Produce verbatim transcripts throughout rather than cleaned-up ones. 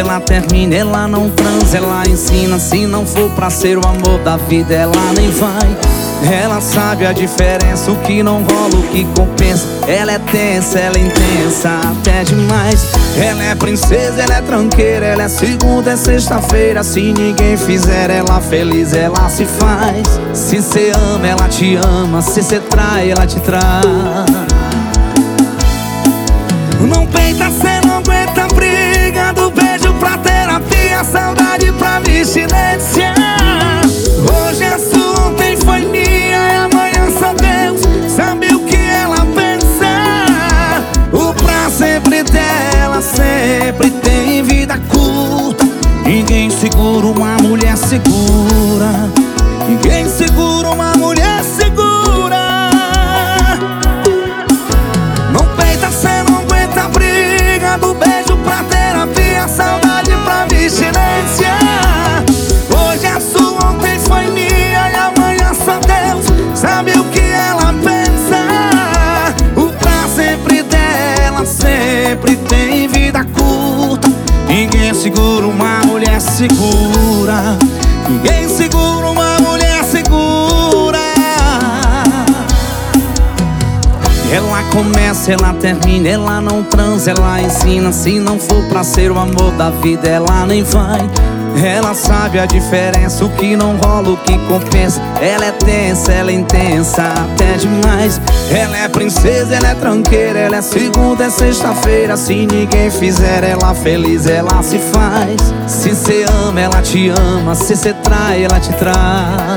ela termina, ela não transa, ela ensina. Se não for pra ser o amor da vida, ela nem vai. Ela sabe a diferença, o que não rola, o que compensa. Ela é tensa, ela é intensa, até demais. Ela é princesa, ela é tranqueira, ela é segunda, é sexta-feira. Se ninguém fizer ela feliz, ela se faz. Se cê ama, ela te ama. Se cê trai, ela te traz. Não peita, cê não aguenta a briga. Do beijo pra terapia, saudade pra abstinência. Hoje é sua, ontem foi minha, e amanhã só Deus sabe o que ela pensa. O pra sempre dela sempre tem vida curta. Ninguém segura uma mulher segura. Ninguém segura uma mulher segura. Não peita, cê não aguenta a briga. Do beijo pra terapia, saudade pra abstinência. Hoje é sua, ontem foi minha, e amanhã só Deus sabe o que ela pensa. O pra sempre dela sempre tem vida curta. Ninguém segura uma mulher segura. Ninguém segura uma mulher segura. Ela começa, ela termina, ela não transa, ela ensina. Se não for pra ser o amor da vida, ela nem vai. Ela sabe a diferença, o que não rola, o que compensa. Ela é tensa, ela é intensa, até demais. Ela é princesa, ela é tranqueira, ela é segunda, é sexta-feira. Se ninguém fizer ela feliz, ela se faz. Se cê ama, ela te ama. Se cê trai, ela te traz.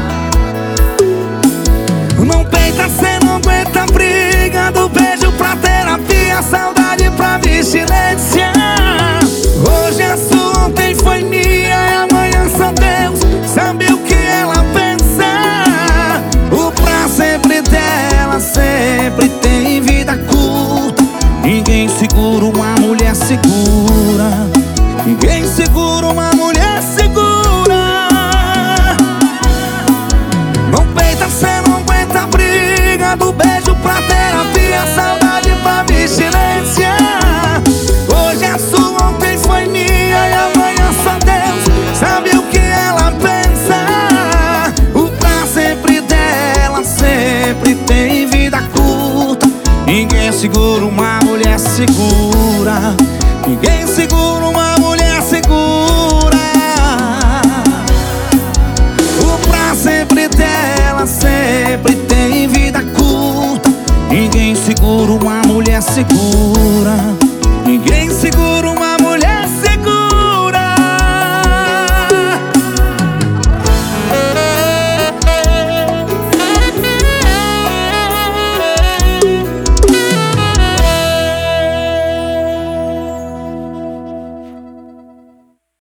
Não peita, cê não aguenta a briga. Do beijo pra terapia, saudade pra abstinência. Hoje é sua, ontem foi minha, e amanhã só Deus sabe o que ela pensa. O pra sempre dela sempre tem vida curta. Ninguém segura uma mulher segura. Ninguém segura uma mulher segura. Não peita, cê não aguenta a briga. Do beijo pra terapia, saudade pra abstinência. Hoje é sua, ontem foi minha, e amanhã só Deus sabe o que ela pensa. O pra sempre dela sempre tem vida curta. Ninguém segura uma mulher segura. Ninguém segura uma mulher segura. O pra sempre dela sempre tem vida curta. Ninguém segura uma mulher segura. Ninguém